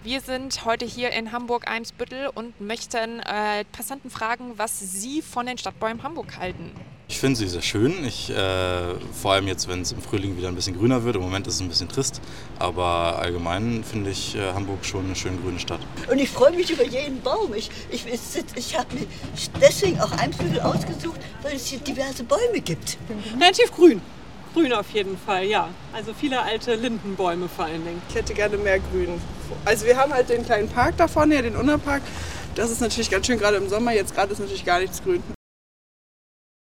Wir sind heute hier in Hamburg-Eimsbüttel und möchten Passanten fragen, was sie von den Stadtbäumen Hamburg halten. Ich finde sie sehr schön. Vor allem jetzt, wenn es im Frühling wieder ein bisschen grüner wird. Im Moment ist es ein bisschen trist. Aber allgemein finde ich Hamburg schon eine schöne grüne Stadt. Und ich freue mich über jeden Baum. Ich habe mir deswegen auch Eimsbüttel ausgesucht, weil es hier diverse Bäume gibt. Relativ grün. Grün auf jeden Fall, ja. Also viele alte Lindenbäume vor allen Dingen. Ich hätte gerne mehr Grün. Also wir haben halt den kleinen Park da vorne, den Unna-Park. Das ist natürlich ganz schön, gerade im Sommer. Jetzt gerade ist natürlich gar nichts grün.